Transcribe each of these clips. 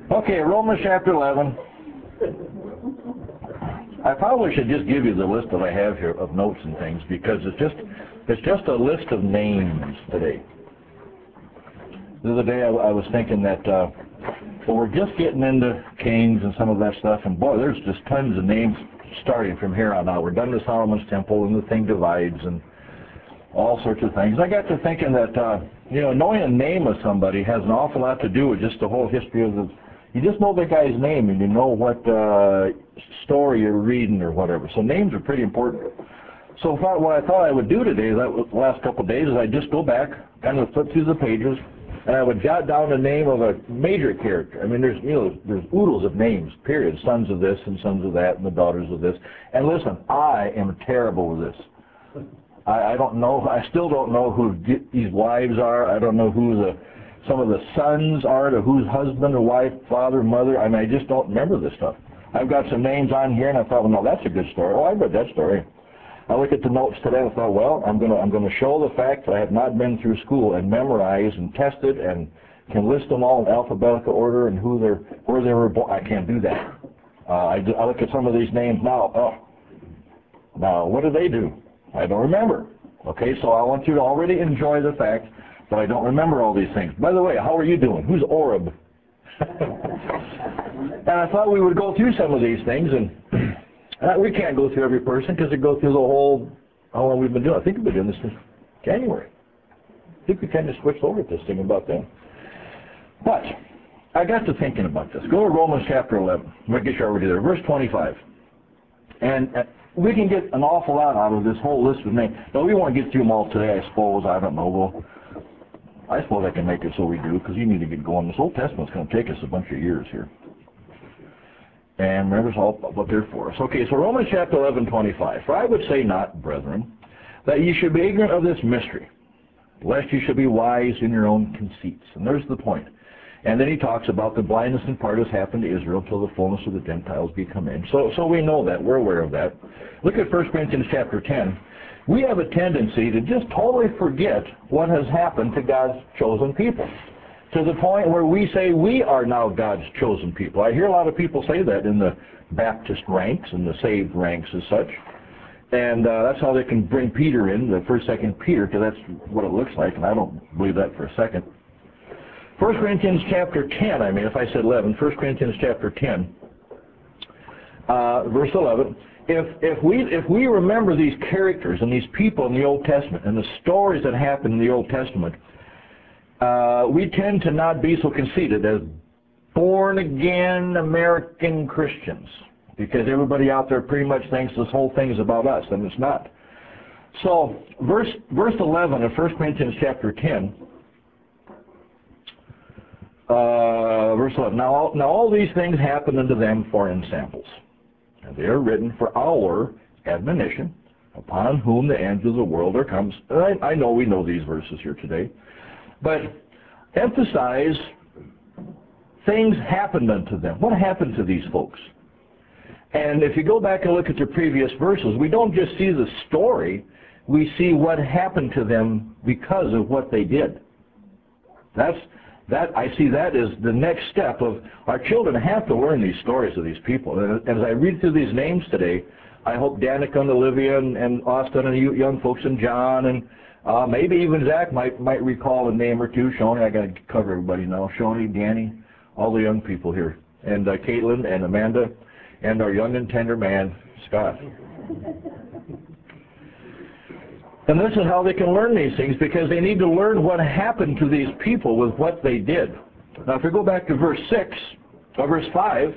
Okay, Romans chapter 11. I probably should just give you the list that I have here of notes and things because it's just a list of names today. The other day I was thinking that well, we're just getting into Kings and some of that stuff, and boy, there's just tons of names starting from here on out. We're done with Solomon's temple, and the thing divides, and all sorts of things. I got to thinking that knowing a name of somebody has an awful lot to do with just the whole history of the. You just know the guy's name, and you know what story you're reading or whatever. So names are pretty important. So what I thought I would do today, that was the last couple of days, is I'd just go back, kind of flip through the pages, and I would jot down the name of a major character. I mean, there's oodles of names, period. Sons of this and sons of that and the daughters of this. And listen, I am terrible with this. I don't know. I still don't know who these wives are. I don't know who some of the sons are, to whose husband or wife, father, mother. I mean, I just don't remember this stuff. I've got some names on here, and I thought, well, no, that's a good story. Oh, I read that story. I looked at the notes today and thought, well, I'm going to show the fact that I have not been through school and memorized and tested and can list them all in alphabetical order and where they were born. I can't do that. I look at some of these names now. Oh, now what do they do? I don't remember. Okay, so I want you to already enjoy the fact that I don't remember all these things. By the way, how are you doing? Who's Oreb? And I thought we would go through some of these things, and we can't go through every person because we go through the whole, how long we've been doing. I think we've been doing this since January. I think we kind of switched over to this thing about then. But I got to thinking about this. Go to Romans chapter 11. Let me get you already there. Verse 25. And we can get an awful lot out of this whole list of names. Now, we won't get through them all today, I suppose. I don't know. Well, I suppose I can make it so we do, because you need to get going. This Old Testament's going to take us a bunch of years here. And remember, it's all what they're for us. Okay, so Romans chapter 11, 25. For I would say not, brethren, that ye should be ignorant of this mystery, lest you should be wise in your own conceits. And there's the point. And then he talks about the blindness in part has happened to Israel till the fullness of the Gentiles be come in. So we know that. We're aware of that. Look at 1 Corinthians chapter 10. We have a tendency to just totally forget what has happened to God's chosen people, to the point where we say we are now God's chosen people. I hear a lot of people say that in the Baptist ranks and the saved ranks as such. And that's how they can bring Peter in, the 1st, 2nd Peter, because that's what it looks like, and I don't believe that for a second. 1 Corinthians chapter 10, if I said 11, 1 Corinthians chapter 10, verse 11. If we remember these characters and these people in the Old Testament and the stories that happened in the Old Testament, we tend to not be so conceited as born-again American Christians, because everybody out there pretty much thinks this whole thing is about us, and it's not. So, verse 11 of 1 Corinthians chapter 10, verse 11. Now all these things happen unto them for ensamples, and they are written for our admonition, upon whom the end of the world are comes. I know we know these verses here today, but emphasize things happened unto them. What happened to these folks? And if you go back and look at the previous verses, we don't just see the story, we see what happened to them because of what they did. I see that as the next step of our children have to learn these stories of these people. And as I read through these names today, I hope Danica and Olivia and Austin and you young folks and John and maybe even Zach might recall a name or two. Shoni, I got to cover everybody now. Shoni, Danny, all the young people here, and Caitlin and Amanda, and our young and tender man, Scott. And this is how they can learn these things, because they need to learn what happened to these people with what they did. Now, if we go back to verse 5,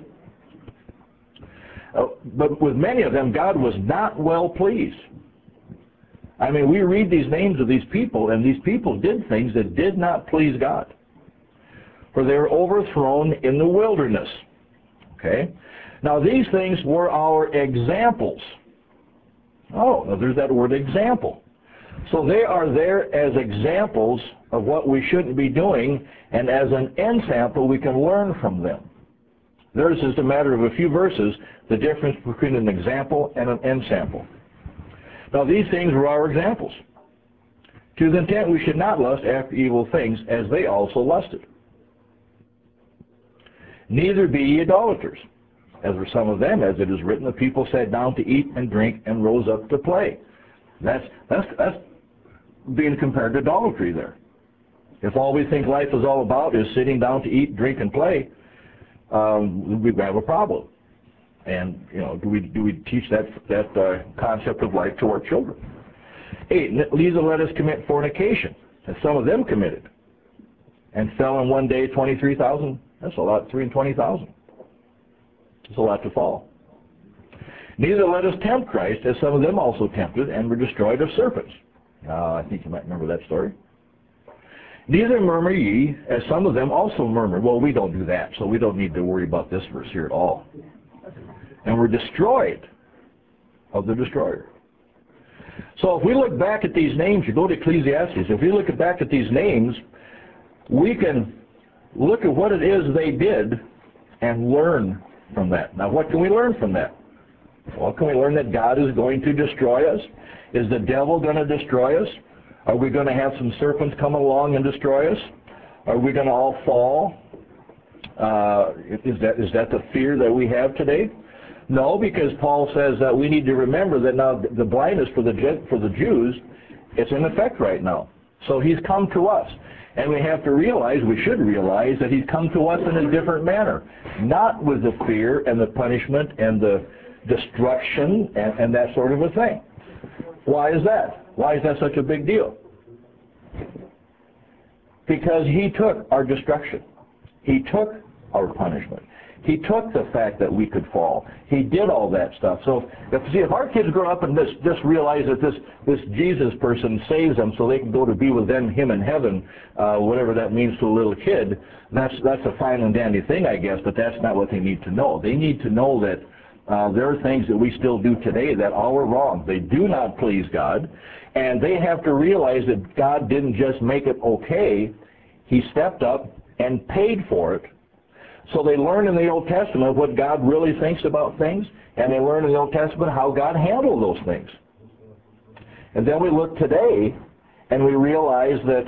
but with many of them, God was not well pleased. We read these names of these people, and these people did things that did not please God. For they were overthrown in the wilderness. Okay? Now, these things were our examples. Oh, now there's that word example. So they are there as examples of what we shouldn't be doing, and as an ensample, we can learn from them. There's just a matter of a few verses, the difference between an example and an ensample. Now, these things were our examples. To the intent we should not lust after evil things, as they also lusted. Neither be ye idolaters, as were some of them, as it is written, the people sat down to eat and drink and rose up to play. That's being compared to idolatry there. If all we think life is all about is sitting down to eat, drink, and play, we have a problem. And do we teach that concept of life to our children? 8, neither let us commit fornication, as some of them committed, and fell in one day 23,000. That's a lot, 3 and 20,000. It's a lot to fall. Neither let us tempt Christ, as some of them also tempted, and were destroyed of serpents. I think you might remember that story. Neither murmur ye, as some of them also murmured. Well, we don't do that, so we don't need to worry about this verse here at all. And were destroyed of the destroyer. So if we look back at these names, you go to Ecclesiastes, if we look back at these names, we can look at what it is they did and learn from that. Now, what can we learn from that? Well, can we learn that God is going to destroy us? Is the devil going to destroy us? Are we going to have some serpents come along and destroy us? Are we going to all fall? Is that the fear that we have today? No, because Paul says that we need to remember that now the blindness for the Jews, it's in effect right now. So he's come to us. And we have to realize, we should realize, that he's come to us in a different manner. Not with the fear and the punishment and the destruction and that sort of a thing. Why is that? Why is that such a big deal? Because he took our destruction. He took our punishment. He took the fact that we could fall. He did all that stuff. So if our kids grow up and just realize that this Jesus person saves them so they can go to be with him in heaven, whatever that means to a little kid, that's a fine and dandy thing, I guess, but that's not what they need to know. They need to know that there are things that we still do today that are wrong. They do not please God, and they have to realize that God didn't just make it okay. He stepped up and paid for it. So they learn in the Old Testament what God really thinks about things, and they learn in the Old Testament how God handled those things. And then we look today, and we realize that,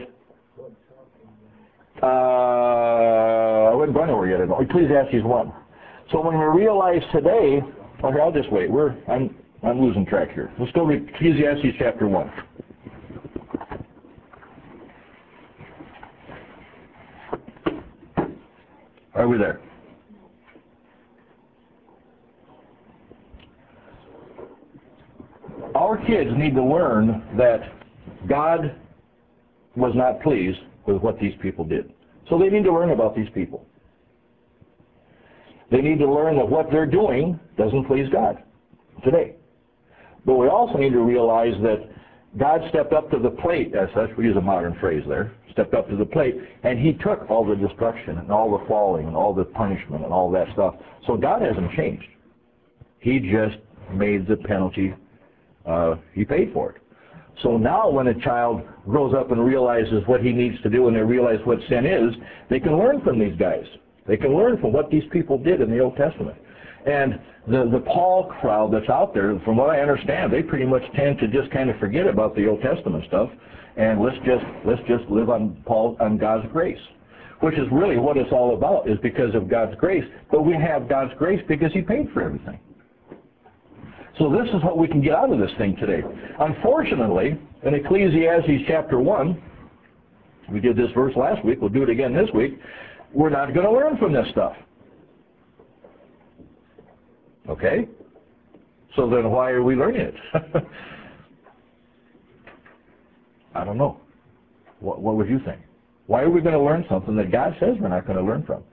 I wasn't going over yet, Ecclesiastes 1. So when we realize today, okay, I'll just wait. I'm losing track here. Let's go to Ecclesiastes chapter 1. Are we there? Our kids need to learn that God was not pleased with what these people did. So they need to learn about these people. They need to learn that what they're doing doesn't please God today. But we also need to realize that God stepped up to the plate, as such, we use a modern phrase there, stepped up to the plate, and he took all the destruction and all the falling and all the punishment and all that stuff. So God hasn't changed. He just made the penalty. He paid for it. So now when a child grows up and realizes what he needs to do and they realize what sin is, they can learn from these guys. They can learn from what these people did in the Old Testament. And the Paul crowd that's out there, from what I understand, they pretty much tend to just kind of forget about the Old Testament stuff, and let's just live on God's grace, which is really what it's all about, is because of God's grace. But we have God's grace because he paid for everything. So this is what we can get out of this thing today. Unfortunately, in Ecclesiastes chapter 1, we did this verse last week, we'll do it again this week, we're not going to learn from this stuff. Okay? So then why are we learning it? I don't know. What would you think? Why are we going to learn something that God says we're not going to learn from?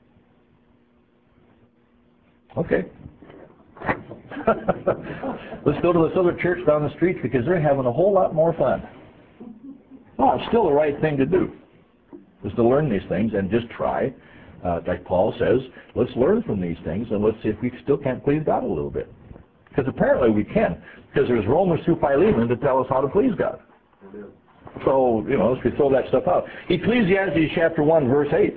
Okay. Let's go to this other church down the street because they're having a whole lot more fun. Well, it's still the right thing to do, is to learn these things and just try. Like Paul says, let's learn from these things and let's see if we still can't please God a little bit. Because apparently we can. Because there's Romans through Philemon to tell us how to please God. So, let's throw that stuff out. Ecclesiastes chapter 1, verse 8.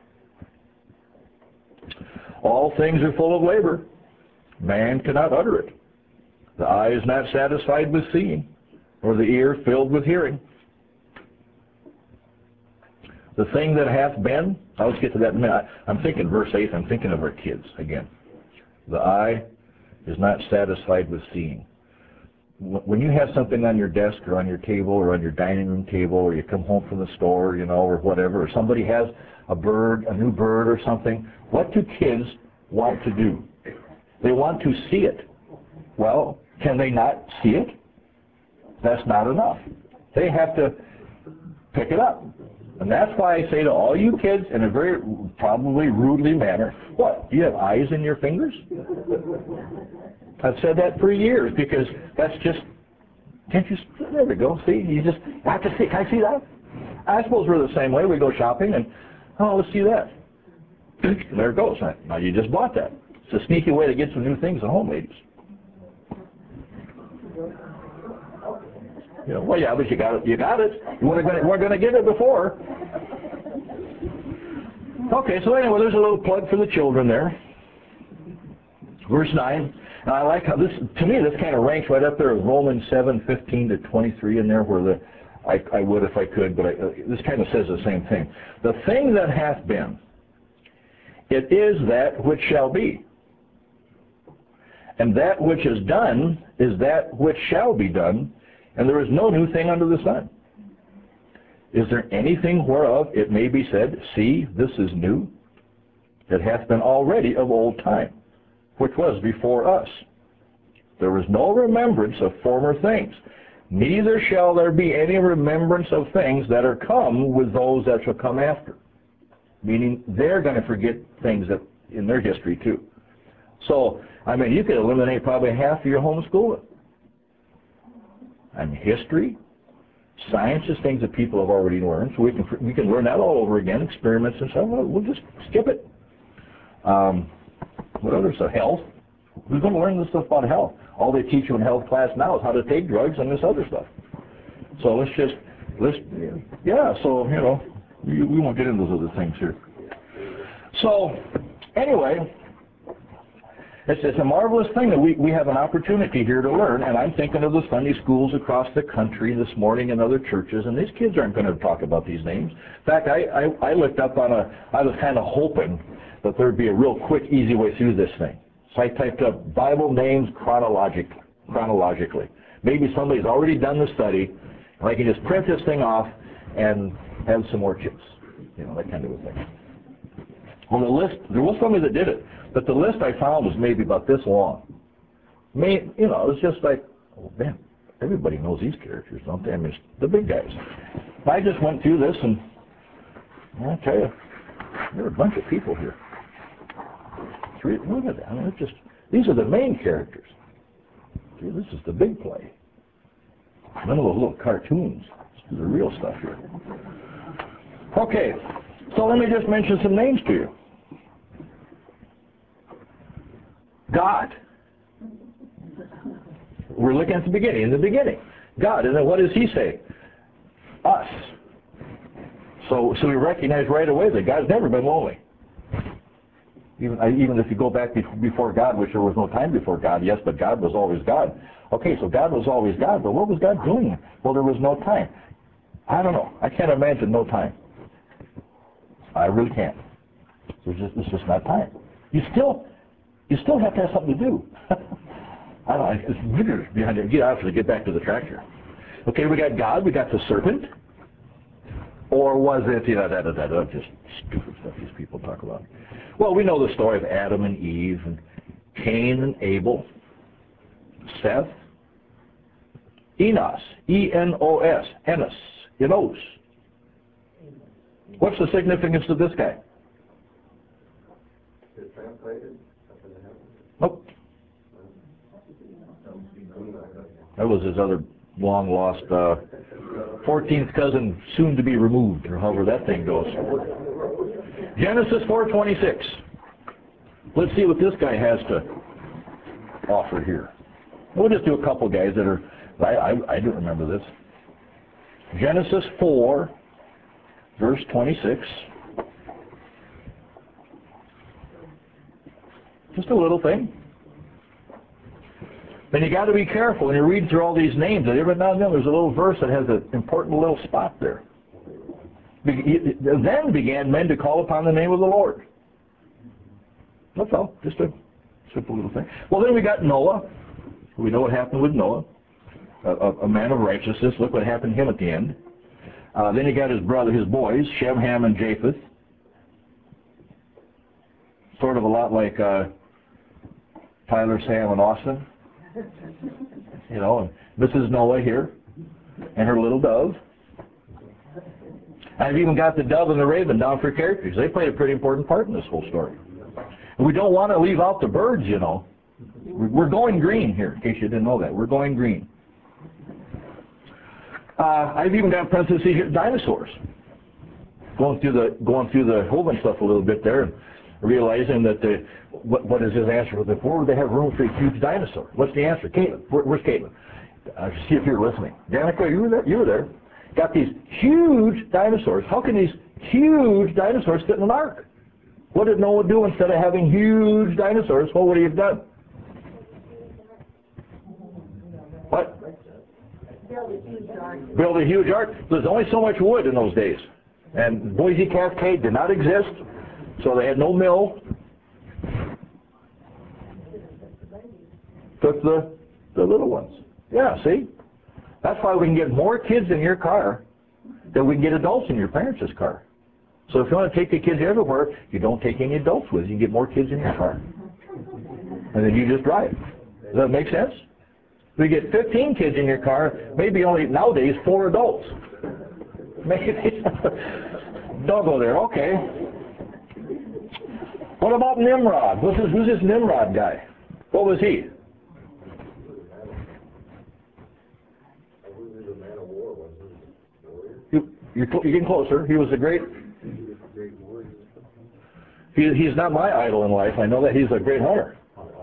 All things are full of labor. Man cannot utter it. The eye is not satisfied with seeing, or the ear filled with hearing. The thing that hath been, I'll get to that in a minute. I'm thinking verse 8, I'm thinking of our kids again. The eye is not satisfied with seeing. When you have something on your desk or on your table or on your dining room table, or you come home from the store, or whatever, or somebody has a new bird or something, what do kids want to do? They want to see it. Well, can they not see it? That's not enough. They have to pick it up. And that's why I say to all you kids, in a very probably rudely manner, what, do you have eyes in your fingers? I've said that for years, because that's just, can't you, there we go, see, you just have to see, can I see that? I suppose we're the same way. We go shopping and, oh, let's see that. There it goes. Now you just bought that. It's a sneaky way to get some new things at home, ladies. Well, yeah, but you got it. You got it. You weren't going to get it before. Okay, so anyway, there's a little plug for the children there. Verse 9. Now, I like how this, to me, this kind of ranks right up there with Romans 7:15 to 23 in there, where I would if I could, but this kind of says the same thing. The thing that hath been, it is that which shall be. And that which is done is that which shall be done, and there is no new thing under the sun. Is there anything whereof it may be said, see, this is new? It hath been already of old time, which was before us. There is no remembrance of former things, neither shall there be any remembrance of things that are come with those that shall come after. Meaning they're going to forget things that in their history too. So, I mean, you could eliminate probably half of your homeschooling. I mean, history, science is things that people have already learned, so we can learn that all over again, experiments and stuff. Well, we'll just skip it. What other stuff? Health. Who's going to learn this stuff about health? All they teach you in health class now is how to take drugs and this other stuff. So let's we won't get into those other things here. So, anyway, it's a marvelous thing that we have an opportunity here to learn, and I'm thinking of the Sunday schools across the country this morning and other churches, and these kids aren't going to talk about these names. In fact, I looked up I was kind of hoping that there'd be a real quick, easy way through this thing. So I typed up Bible names chronologically. Maybe somebody's already done the study, and I can just print this thing off and have some more chips, that kind of a thing. On the list, there was somebody that did it, but the list I found was maybe about this long. It was just like, oh man, everybody knows these characters, don't they? I mean, the big guys. I just went through this, and I tell you, there are a bunch of people here. Look at that. I mean, these are the main characters. See, this is the big play. None of those little cartoons. This is the real stuff here. Okay, so let me just mention some names to you. God. We're looking at the beginning. In the beginning, God. And then what does he say? Us. So we recognize right away that God's never been lonely. Even if you go back before God, which there was no time before God, yes, but God was always God. Okay, so God was always God, but what was God doing? Well, there was no time. I don't know. I can't imagine no time. I really can't. It's just not time. You still have to have something to do. I don't know. It's meters behind it. Get back to the tractor. Okay, we got God. We got the serpent. Or was it, just stupid stuff these people talk about. Well, we know the story of Adam and Eve, and Cain and Abel, Seth, Enos, E-N-O-S, Enos. What's the significance of this guy? Nope. That was his other long-lost 14th cousin, soon to be removed, or however that thing goes. Genesis 4:26. Let's see what this guy has to offer here. We'll just do a couple guys that are, I do remember this. Genesis 4, verse 26. Just a little thing. Then you got to be careful when you read through all these names. Every now and then there's a little verse that has an important little spot there. Then began men to call upon the name of the Lord. That's all. Just a simple little thing. Well, then we got Noah. We know what happened with Noah. A man of righteousness. Look what happened to him at the end. Then he got his boys, Shem, Ham, and Japheth. Sort of a lot like Tyler, Sam, and Austin. You know, and Mrs. Noah here, and her little dove. I've even got the dove and the raven down for characters. They played a pretty important part in this whole story. And we don't want to leave out the birds, you know. We're going green here, in case you didn't know that. We're going green. I've even got parentheses here, dinosaurs. Going through the whole bunch of stuff a little bit there, and realizing that what is his answer? Where would they have room for a huge dinosaur? What's the answer? Caitlin. Where's Caitlin? See if you're listening. Danica, you were there? You were there. Got these huge dinosaurs. How can these huge dinosaurs fit in an ark? What did Noah do instead of having huge dinosaurs? What would he have done? What? Build a huge ark. There's only so much wood in those days. And Boise Cascade did not exist, so they had no mill. Took the little ones. Yeah, see? That's why we can get more kids in your car than we can get adults in your parents' car. So if you want to take the kids everywhere, you don't take any adults with you. You get more kids in your car. And then you just drive. Does that make sense? If we get 15 kids in your car, maybe only nowadays 4 adults. Maybe. Don't go there. Okay. What about Nimrod? Who's this Nimrod guy? What was he? You're getting closer. He was a great... He's not my idol in life. I know that. He's a great hunter.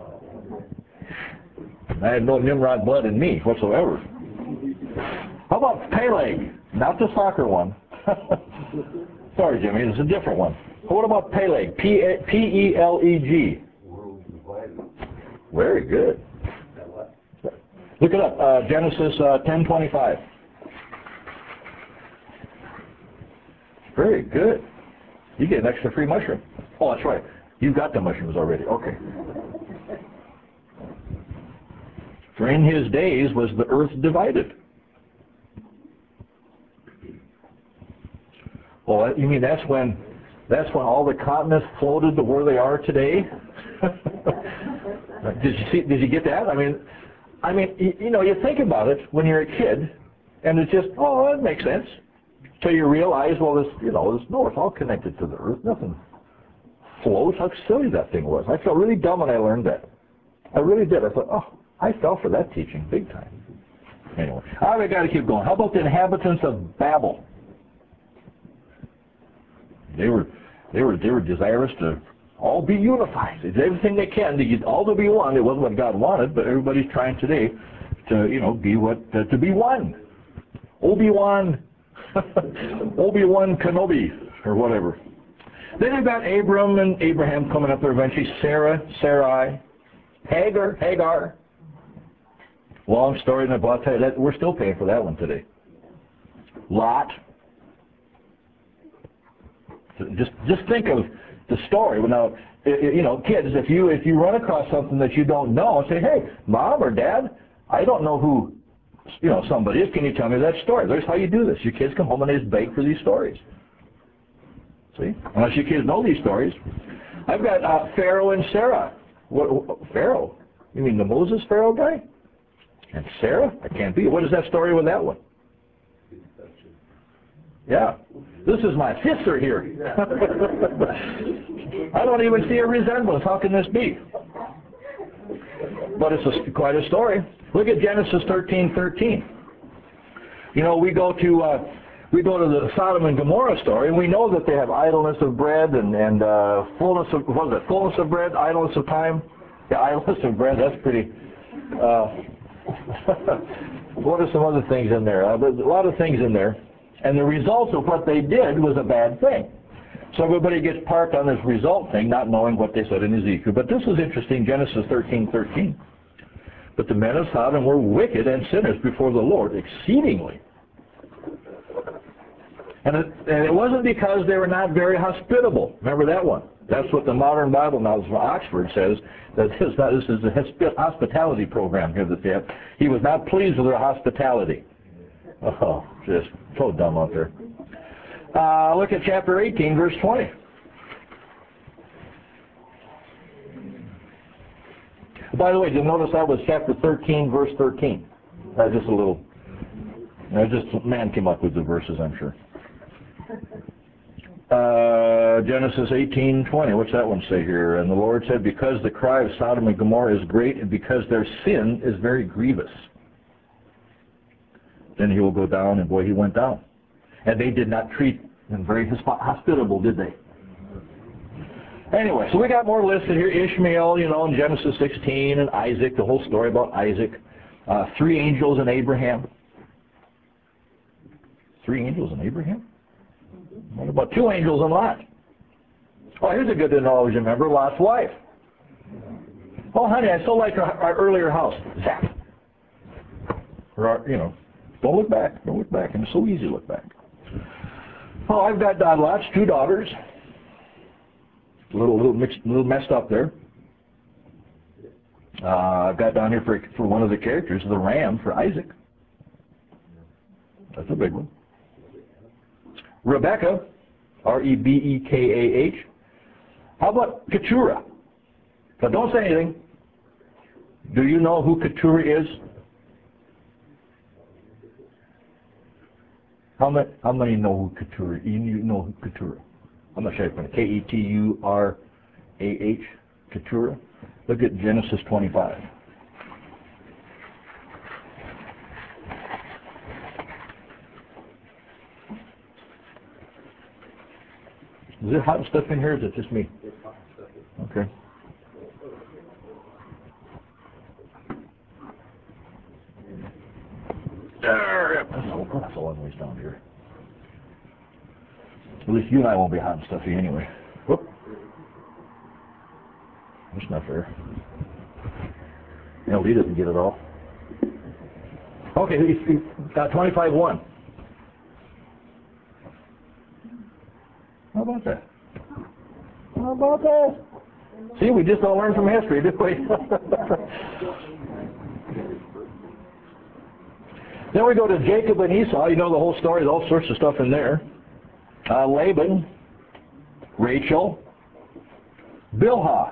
I have no Nimrod blood in me whatsoever. How about Peleg? Not the soccer one. Sorry, Jimmy. It's a different one. What about Peleg? P-E-L-E-G. Very good. Look it up. Genesis 10:25. Very good. You get an extra free mushroom. Oh, that's right. You've got the mushrooms already. Okay. For in his days was the earth divided. Well, you mean that's when all the continents floated to where they are today? Did you get that? I mean, you know, you think about it when you're a kid, and it's just, oh, that makes sense. Till you realize, well, no, it's all connected to the earth. Nothing floats. How silly that thing was. I felt really dumb when I learned that. I really did. I thought, oh, I fell for that teaching big time. Anyway, all right, we got to keep going. How about the inhabitants of Babel? They were desirous to all be unified. They did everything they can to get all to be one. It wasn't what God wanted, but everybody's trying today to be to be one. Obi-Wan Kenobi or whatever. Then you've got Abram and Abraham coming up there eventually. Sarah, Sarai, Hagar. Long story, and I'll tell you that we're still paying for that one today. Lot. Just think of the story. Now, kids, if you run across something that you don't know, say, hey, Mom or Dad, I don't know who somebody is. Can you tell me that story? There's how you do this. Your kids come home and they just beg for these stories. See? Unless your kids know these stories. I've got Pharaoh and Sarah. What, Pharaoh? You mean the Moses Pharaoh guy? And Sarah? That can't be. What is that story with that one? Yeah. This is my sister here. I don't even see a resemblance. How can this be? But it's quite a story. Look at Genesis 13:13. We go to the Sodom and Gomorrah story, and we know that they have idleness of bread and fullness of fullness of bread, idleness of time. Yeah, idleness of bread. That's pretty. What are some other things in there? There's a lot of things in there, and the result of what they did was a bad thing. So everybody gets parked on this result thing, not knowing what they said in Ezekiel. But this is interesting, Genesis 13:13. But the men of Sodom were wicked and sinners before the Lord exceedingly. And it wasn't because they were not very hospitable. Remember that one? That's what the Modern Bible now from Oxford says, that this is a hospitality program here that they have. He was not pleased with their hospitality. Oh, just so dumb out there. Look at chapter 18, verse 20. By the way, you'll notice that was chapter 13, verse 13. That's just a little, man came up with the verses, I'm sure. Genesis 18:20. What's that one say here? And the Lord said, because the cry of Sodom and Gomorrah is great, and because their sin is very grievous, then he will go down. And boy, he went down. And they did not treat him very hospitable, did they? Anyway, so we got more listed here. Ishmael, in Genesis 16, and Isaac, the whole story about Isaac. 3 angels in Abraham. 3 angels in Abraham? What about 2 angels in Lot? Oh, here's a good thing to always remember, Lot's wife. Oh, honey, I so like our earlier house. Zap. Or, don't look back. Don't look back. And it's so easy to look back. Oh, I've got Lot's 2 daughters. A little messed up there. I've got down here for one of the characters, the ram for Isaac. That's a big one. Rebecca, Rebekah. How about Keturah? Now don't say anything. Do you know who Keturah is? How many know who Keturah? You know who Keturah? I'm not sure. Keturah. Keturah. Look at Genesis 25. Is it hot stuff in here, or is it just me? Okay. That's a long ways down here. At least you and I won't be hot and stuffy anyway. Whoop. That's not fair. LD doesn't get it all. Okay, 25:1. How about that? How about that? See, we just all learn from history, didn't we? Then we go to Jacob and Esau. You know the whole story. There's all sorts of stuff in there. Laban, Rachel, Bilhah.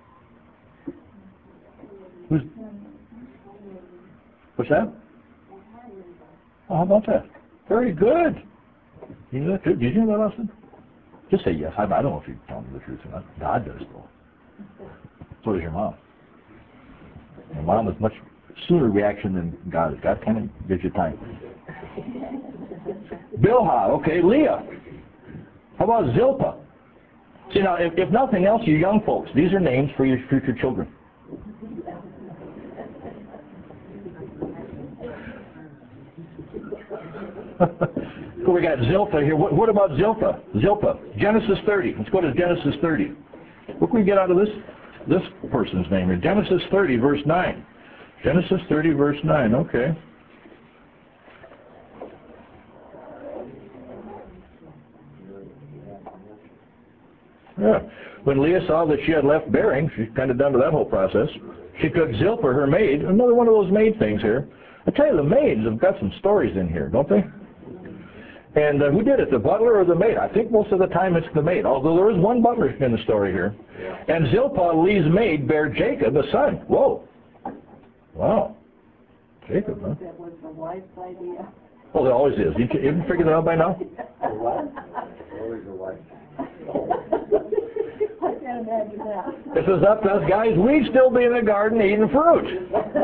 What's that? Oh, how about that? Very good. You know that too? Did you know that, Austin? Just say yes. I don't know if you're telling me the truth or not. God does, though. So does your mom. Your mom has much sooner reaction than God is. God kind of gives you time. Bilhah, okay. Leah. How about Zilpah? See, now, if nothing else, you young folks, these are names for your future children. So we got Zilpah here. What about Zilpah? Zilpah. Genesis 30. Let's go to Genesis 30. What can we get out of this person's name here? Genesis 30, verse 9. Genesis 30, verse 9. Okay. Yeah. When Leah saw that she had left bearing, she's kind of done with that whole process, she took Zilpah, her maid, another one of those maid things here. I tell you, the maids have got some stories in here, don't they? And who did it, the butler or the maid? I think most of the time it's the maid, although there is one butler in the story here. Yeah. And Zilpah, Leah's maid, bare Jacob a son. Whoa. Wow. Jacob, huh? That was the wife's idea. Oh, there always is. You haven't figured that out by now? Always a wife. I can't imagine that. This is up to us guys. We'd still be in the garden eating fruit.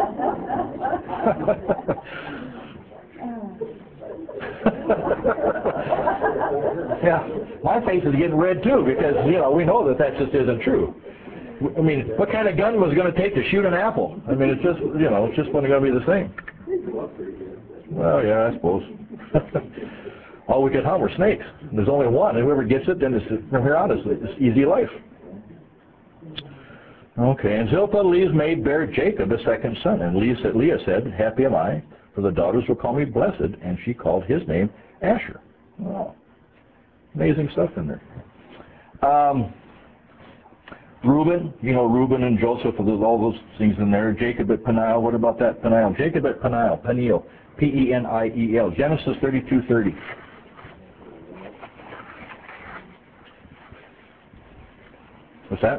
Yeah, my face is getting red too because, we know that just isn't true. I mean, what kind of gun was it going to take to shoot an apple? I mean, it's just, it's just going to be the same. Well, yeah, I suppose. All we could hunt were snakes. There's only one. Whoever gets it, then from here on, it's easy life. Okay, and Zilpah, Leah's maid, bare Jacob a second son. And Leah said, happy am I, for the daughters will call me blessed. And she called his name Asher. Wow. Amazing stuff in there. Reuben, you know Reuben and Joseph, there's all those things in there. Jacob at Peniel, what about that Peniel? Jacob at Peniel, P-E-N-I-E-L, Genesis 32:30. What's that?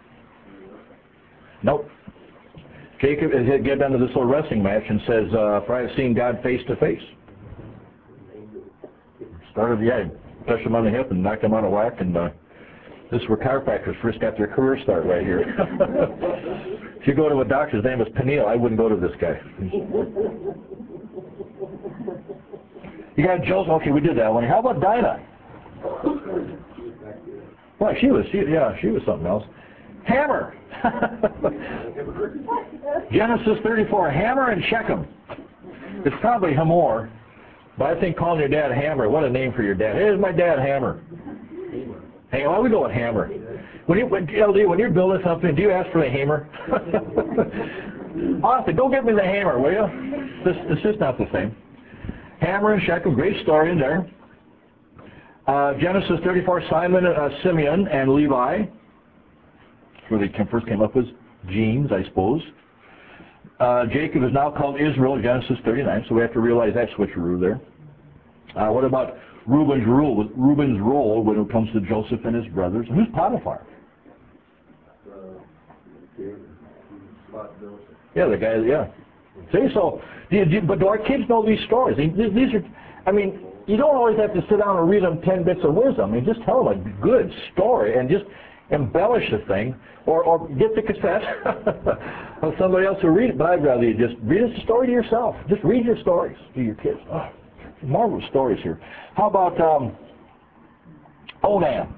Nope. Jacob get down to this little wrestling match and says, for I have seen God face to face. Started, touched him on the hip and knocked him out of whack, and this is where chiropractors first got their career start right here. If you go to a doctor's name is Peniel, I wouldn't go to this guy. You got Joseph. Okay, we did that one. How about Dinah? Well, she was something else. Hammer. Genesis 34, Hammer and Shechem. It's probably Hamor, but I think calling your dad Hammer, what a name for your dad. Here's my dad, Hammer. Hey, why we go with Hammer? When you're building something, do you ask for the hammer? Austin, go get me the hammer, will you? It's just not the same. Hammer and Shechem, great story in there. Genesis 34, Simeon and Levi. That's where they first came up as genes, I suppose. Jacob is now called Israel, Genesis 39, so we have to realize that switcheroo there. What about Reuben's role when it comes to Joseph and his brothers? Who's Potiphar? Yeah, the guy, yeah. See, so, but do our kids know these stories? These are, I mean, you don't always have to sit down and read them 10 bits of wisdom. I mean, just tell them a good story and just embellish the thing, or get the cassette of somebody else who read it. But I'd rather you just read the story to yourself. Just read your stories to your kids. Oh, marvelous stories here. How about Onan?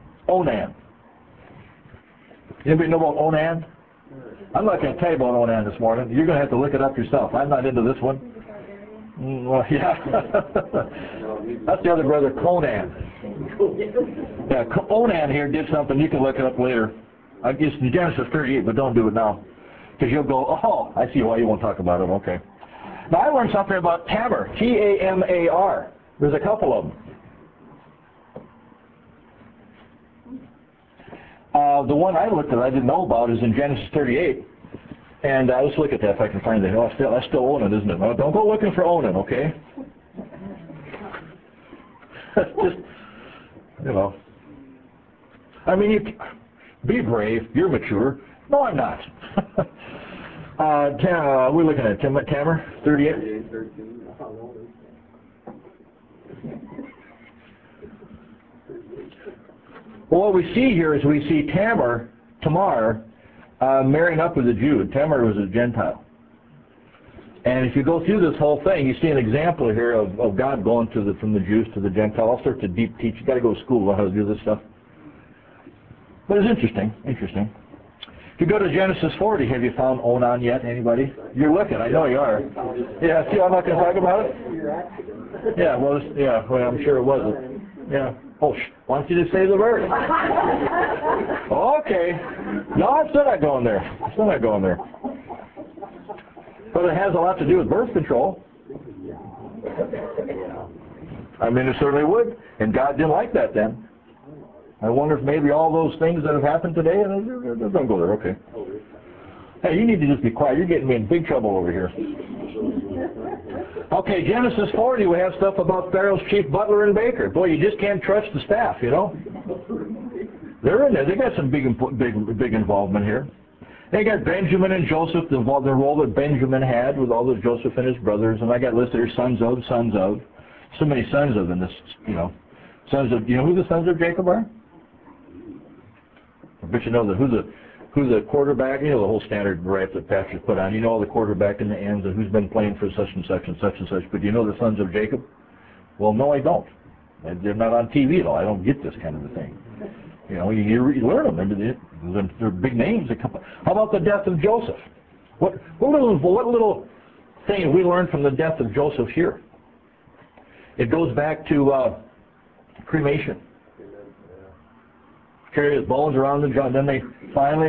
Anybody know about Onan? I'm not going to tell you about Onan this morning. You're going to have to look it up yourself. I'm not into this one. Well, yeah. That's the other brother, Conan. Yeah, Onan here did something. You can look it up later. It's in Genesis 38, but don't do it now. Because you'll go, oh, I see why you won't talk about it. Okay. Now, I learned something about Tamar. T-A-M-A-R. There's a couple of them. The one I looked at I didn't know about is in Genesis 38. And let's look at that if I can find it. Oh, that's still Onan, isn't it? No, don't go looking for Onan, okay? Just, I mean, be brave. You're mature. No, I'm not. We're looking at Tamar, 38. Well, what we see here is we see Tamar, marrying up with a Jew. Tamar was a Gentile. And if you go through this whole thing, you see an example here of God going from the Jews to the Gentile. All sorts of deep teaching. You've got to go to school to learn how to do this stuff. But it's interesting. If you go to Genesis 40, have you found Onan yet? Anybody? You're looking. I know you are. Yeah, see, I'm not going to talk about it? Yeah, well, I'm sure it wasn't. Yeah. Oh, why don't you just say the verse? Okay. No, I'm still not going there. But it has a lot to do with birth control. I mean, it certainly would. And God didn't like that then. I wonder if maybe all those things that have happened today, don't go there, okay. Hey, you need to just be quiet. You're getting me in big trouble over here. Okay, Genesis 40, we have stuff about Pharaoh's chief butler and baker. Boy, you just can't trust the staff, They're in there. They got some big involvement here. They got Benjamin and Joseph, the role that Benjamin had with all of Joseph and his brothers. And I got listed here, sons of. So many sons of in this, Sons of, you know who the sons of Jacob are? I bet you know who the quarterback, the whole standard rap that pastors put on. You know all the quarterback and the ends and who's been playing for such and such and such and such. But do you know the sons of Jacob? Well, no, I don't. They're not on TV at all. I don't get this kind of a thing. You learn them. They're big names. How about the death of Joseph? What little thing have we learned from the death of Joseph here? It goes back to cremation. Carry his bones around the jar, then they finally,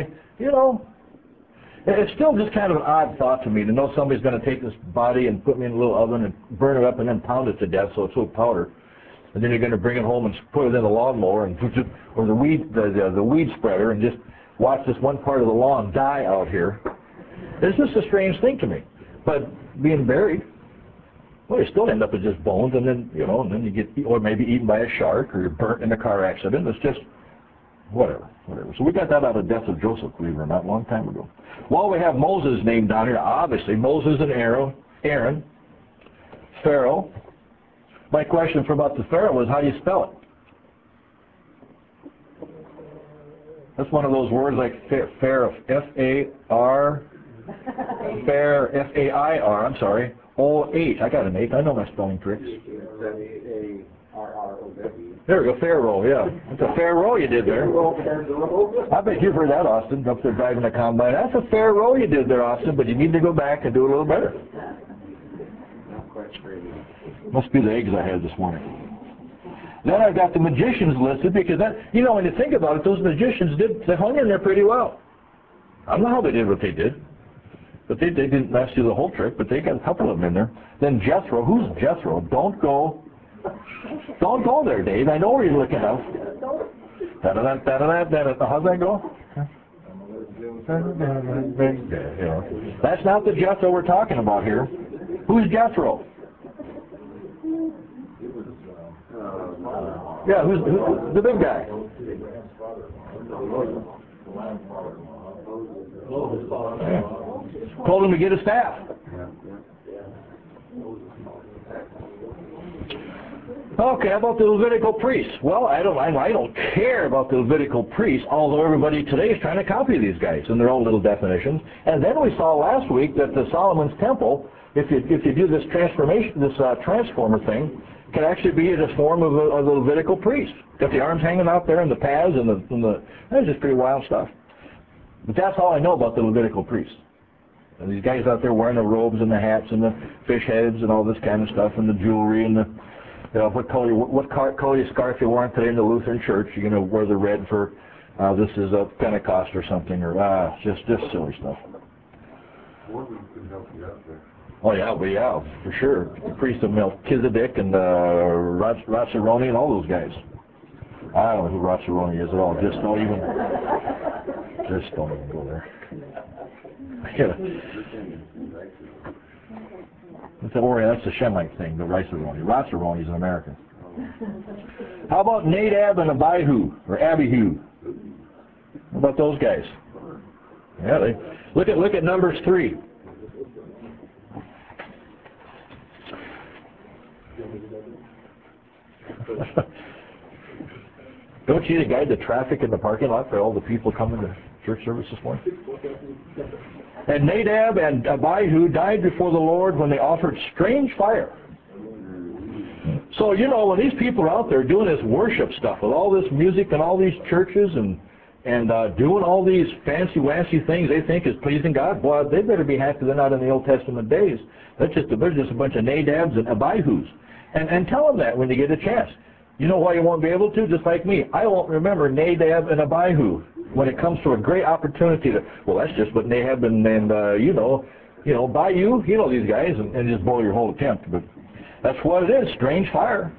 it's still just kind of an odd thought to me to know somebody's going to take this body and put me in a little oven and burn it up and then pound it to death so it's so powder. and then you're going to bring it home and put it in the lawnmower and or the weed spreader and just watch this one part of the lawn die out here. It's just a strange thing to me. But being buried, well, you still end up with just bones, and then and then you get, or maybe eaten by a shark, or you're burnt in a car accident. It's just whatever. So we got that out of Death of Joseph, believe it or not, a long time ago. Well, we have Moses named down here. Obviously, Moses and Aaron, Pharaoh. My question about the Pharaoh is, how do you spell it? That's one of those words like Pharaoh, F-A-R, F-A-I-R, I'm sorry, O-H. I got an 8. I know my spelling tricks. There we go, Pharaoh, yeah. It's a Pharaoh you did there. I bet you've heard that, Austin, up there driving a combine. That's a Pharaoh you did there, Austin, but you need to go back and do a little better. Must be the eggs I had this morning. Then I've got the magicians listed because that, when you think about it, those magicians they hung in there pretty well. I don't know how they did what they did, but they didn't last you the whole trick, but they got a couple of them in there. Then Jethro. Who's Jethro? Don't go there, Dave. I know where you're looking at. How's that go? That's not the Jethro we're talking about here. Who's Jethro? Yeah, who's the big guy? Yeah. Told him to get a staff. Okay, how about the Levitical priests? Well, I don't care about the Levitical priests, although everybody today is trying to copy these guys in their own little definitions. And then we saw last week that the Solomon's Temple, if you do this transformer thing, can actually be in the form of the Levitical priest. Got the arms hanging out there and the paths and that's just pretty wild stuff. But that's all I know about the Levitical priests. And these guys out there wearing the robes and the hats and the fish heads and all this kind of stuff and the jewelry and what color scarf you wearing today in the Lutheran church. You're going to wear the red for this is a Pentecost or something, or just silly stuff. Mormons can help you out there. Oh yeah, for sure. The priest of Melchizedek and Ratsaroni and all those guys. I don't know who Ratsaroni is at all. Just don't even go there. That's the Shemite thing, the Ratsaroni. Ratsaroni is in America. How about Nadab and Abihu, or Abihu? How about those guys? Yeah, look at Numbers 3. Don't you need to guide the traffic in the parking lot for all the people coming to church service this morning? And Nadab and Abihu died before the Lord when they offered strange fire. So, when these people are out there doing this worship stuff with all this music and all these churches and doing all these fancy-wancy things they think is pleasing God, boy, they better be happy they're not in the Old Testament days. They're just a bunch of Nadabs and Abihus. And tell them that when you get a chance. You know why you won't be able to? Just like me. I won't remember Nadab and Abihu when it comes to a great opportunity to, well, that's just what Nadab and Abihu, these guys, and just blow your whole attempt. But that's what it is, strange fire.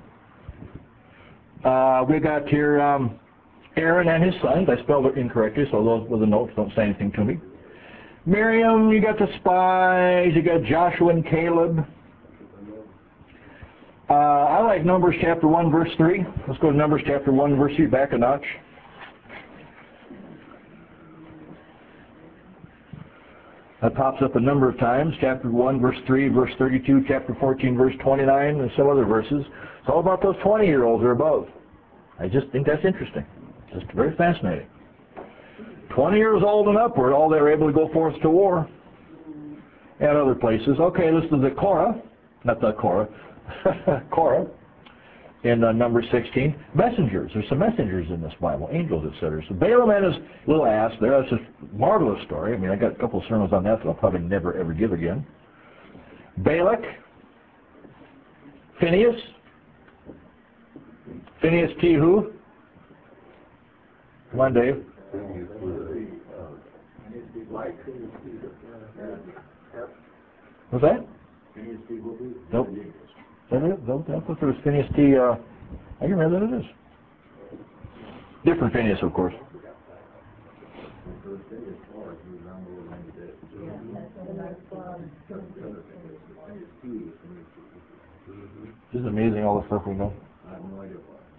We got here Aaron and his sons. I spelled it incorrectly, so those with the notes don't say anything to me. Miriam, you got the spies, you got Joshua and Caleb. I like Numbers chapter 1, verse 3. Let's go to Numbers chapter 1, verse 3, back a notch. That pops up a number of times. Chapter 1, verse 3, verse 32, chapter 14, verse 29, and some other verses. It's all about those 20-year-olds or above. I just think that's interesting. Just very fascinating. 20 years old and upward, all they were able to go forth to war. And other places. Okay, this is the Korah. Not the Korah. Korah in number 16. Messengers. There's some messengers in this Bible. Angels, etc. So Balaam and his little ass there. That's a marvelous story. I mean, I got a couple of sermons on that that I'll probably never ever give again. Balak. Phineas. Phineas T. Who? Come on, Dave. What's that? Nope. Nope, there was Phineas T. I can remember that it is. Different Phineas, of course. Isn't it amazing all the stuff we know? I have no idea why.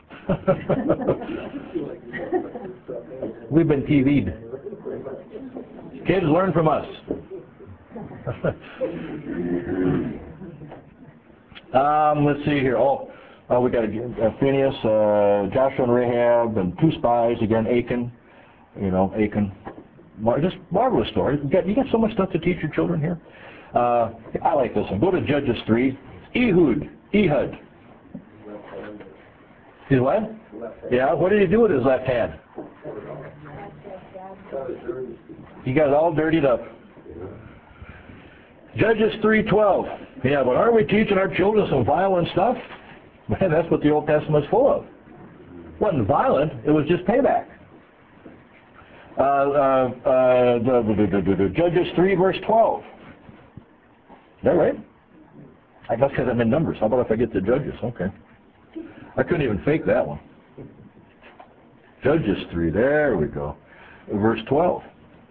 We've been TV'd. Kids, learn from us. Let's see here. We got Phineas, Joshua and Rahab, and two spies again. Achan, Achan. Just marvelous story. You got so much stuff to teach your children here. I like this one. Go to Judges 3. Ehud. His what? Yeah. What did he do with his left hand? He got it all dirtied up. Judges 3:12. Yeah, but aren't we teaching our children some violent stuff? Man, that's what the Old Testament's full of. It wasn't violent, it was just payback. Judges 3 verse 12. Is that right? I guess because I'm in Numbers. How about if I get to Judges? Okay. I couldn't even fake that one. Judges 3, there we go. Verse 12.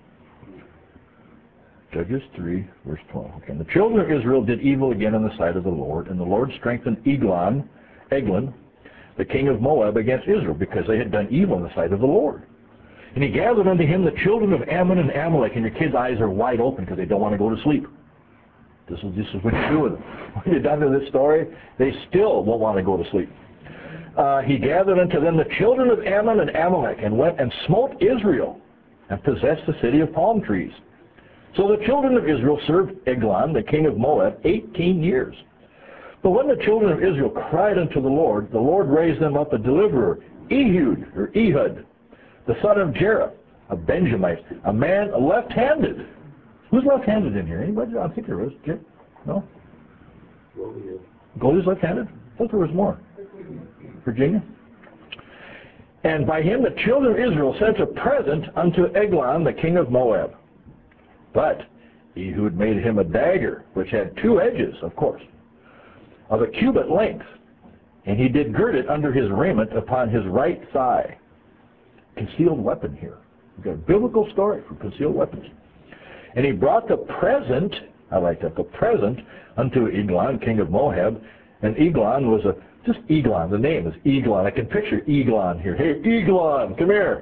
Judges 3, verse 12. Okay. And the children of Israel did evil again in the sight of the Lord, and the Lord strengthened Eglon, the king of Moab, against Israel, because they had done evil in the sight of the Lord. And he gathered unto him the children of Ammon and Amalek, and your kids' eyes are wide open because they don't want to go to sleep. This is what you do with them. When you're done with this story, they still won't want to go to sleep. He gathered unto them the children of Ammon and Amalek, and went and smote Israel, and possessed the city of palm trees. So the children of Israel served Eglon, the king of Moab, 18 years. But when the children of Israel cried unto the Lord raised them up a deliverer, Ehud, the son of Jerah, a Benjamite, a man left-handed. Who's left-handed in here? Anybody? I think there is. Jim? No? Goldie's left-handed? I thought there was more. Virginia? And by him the children of Israel sent a present unto Eglon, the king of Moab. But Ehud made him a dagger, which had two edges, of course, of a cubit length. And he did gird it under his raiment upon his right thigh. Concealed weapon here. We've got a biblical story for concealed weapons. And he brought the present, I like that, the present unto Eglon, king of Moab. And Eglon was just Eglon, the name is Eglon. I can picture Eglon here. Hey, Eglon, come here.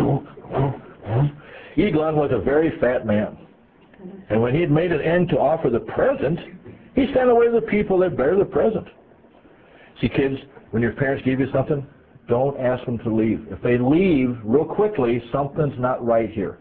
Eglon was a very fat man. And when he had made an end to offer the present, he sent away the people that bear the present. See, kids, when your parents give you something, don't ask them to leave. If they leave real quickly, something's not right here.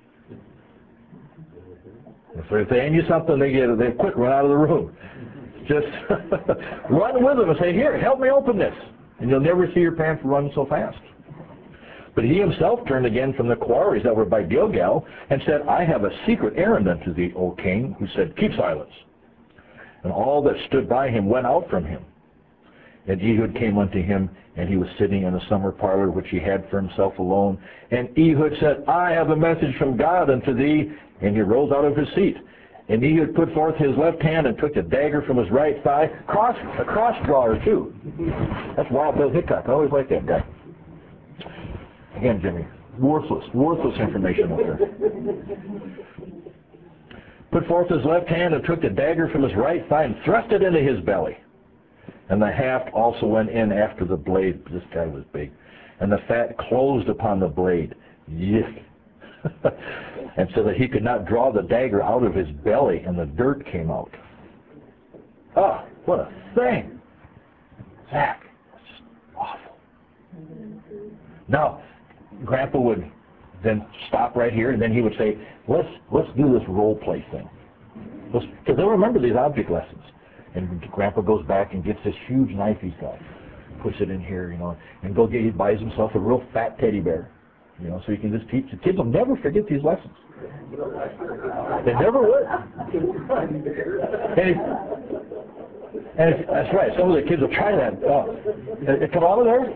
If they hand you something, they quick run out of the room. Just run with them and say, here, help me open this. And you'll never see your parents run so fast. But he himself turned again from the quarries that were by Gilgal and said, I have a secret errand unto thee, O king, who said, keep silence. And all that stood by him went out from him. And Ehud came unto him, and he was sitting in a summer parlor which he had for himself alone. And Ehud said, I have a message from God unto thee. And he rose out of his seat. And Ehud put forth his left hand and took the dagger from his right thigh. A cross drawer, too. That's Wild Bill Hickok. I always liked that guy. Again, Jimmy, worthless information up there. Put forth his left hand and took the dagger from his right thigh and thrust it into his belly. And the haft also went in after the blade. This guy was big. And the fat closed upon the blade. Yick. And so that he could not draw the dagger out of his belly, and the dirt came out. Oh, what a thing. Zach, that's just awful. Now, Grandpa would then stop right here, and then he would say, let's do this role play thing. Because they'll remember these object lessons. And Grandpa goes back and gets this huge knife he's got, puts it in here, and he buys himself a real fat teddy bear. So you can just teach. The kids will never forget these lessons. They never would. That's right. Some of the kids will try that. It come out of there?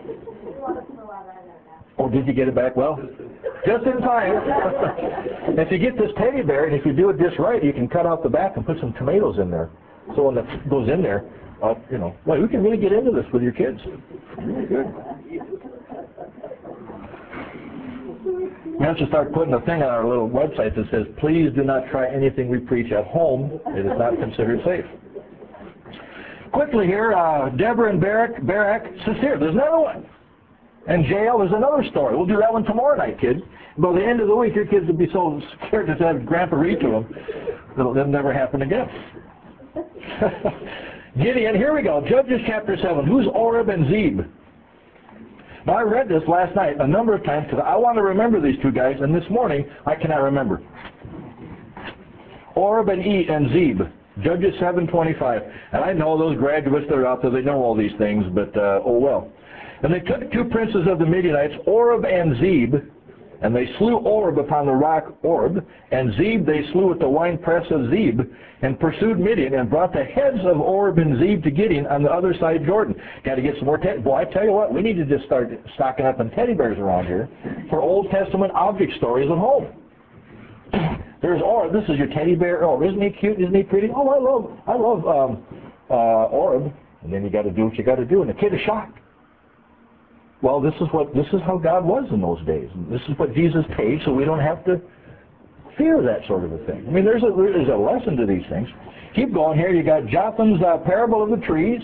Oh, did you get it back? Well, just in time. If you get this teddy bear, and if you do it just right, you can cut out the back and put some tomatoes in there. So when it goes in there, you know, well, we can really get into this with your kids. Really good. We have to start putting a thing on our little website that says, please do not try anything we preach at home. It is not considered safe. Quickly here, Deborah and Barak, Sisera. There's another one. And Jael, there's another story. We'll do that one tomorrow night, kids. By the end of the week, your kids will be so scared to have Grandpa read to them, it'll never happen again. Gideon, here we go. Judges chapter 7. Who's Oreb and Zeb? Now, I read this last night a number of times because I want to remember these two guys, and this morning I cannot remember. Oreb and Zeb. Judges 7:25. And I know those graduates that are out there, they know all these things, but oh well. And they took two princes of the Midianites, Oreb and Zeb, and they slew Oreb upon the rock Oreb, and Zeb they slew at the winepress of Zeb, and pursued Midian, and brought the heads of Oreb and Zeb to Gideon on the other side of Jordan. Got to get some more boy, I tell you what, we need to just start stocking up on teddy bears around here for Old Testament object stories at home. There's Oreb. This is your teddy bear. Oh, isn't he cute? Isn't he pretty? Oh, I love Oreb. And then you got to do what you got to do, and the kid is shocked. Well, this is how God was in those days. And this is what Jesus paid, so we don't have to fear that sort of a thing. I mean, there's a lesson to these things. Keep going here. You got Jotham's parable of the trees,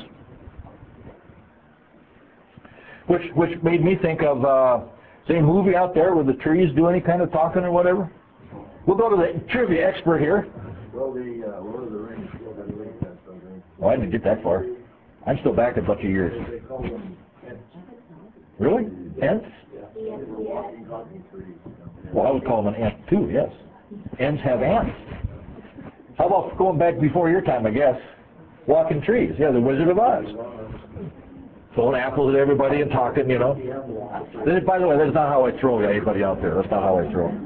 which made me think of same movie out there where the trees do any kind of talking or whatever. We'll go to the trivia expert here. Well, the Lord of the Rings. Oh, I didn't get that far. I'm still back a bunch of years. They call them Ents. Really? Ents? Yeah. Walking, talking trees. Well, I would call them an ant too, yes. Ents have ants. How about going back before your time, I guess? Walking trees. Yeah, the Wizard of Oz. Throwing apples at everybody and talking, you know. By the way, that's not how I throw anybody out there. That's not how I throw.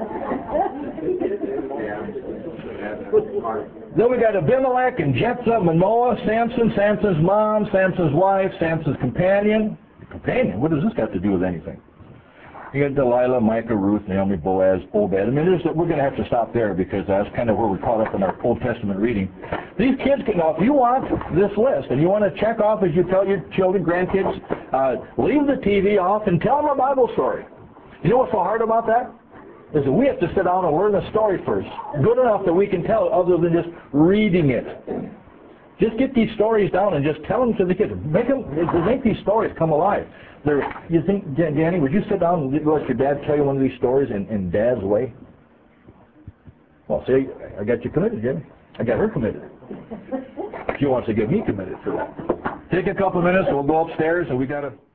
Then we got Abimelech and Jephthah, Manoah, Samson, Samson's mom, Samson's wife, Samson's companion. Companion? What does this got to do with anything? You got Delilah, Micah, Ruth, Naomi, Boaz, Obed. I mean, we're going to have to stop there because that's kind of where we're caught up in our Old Testament reading. These kids can know, if you want this list and you want to check off as you tell your children, grandkids, leave the TV off and tell them a Bible story. You know what's so hard about that? Is that we have to sit down and learn the story first. Good enough that we can tell it other than just reading it. Just get these stories down and just tell them to the kids. Make these stories come alive. You think, Danny, would you sit down and let your dad tell you one of these stories in Dad's way? Well, see, I got you committed, Jimmy. I got her committed. She wants to get me committed for that. Take a couple minutes, we'll go upstairs, and we got to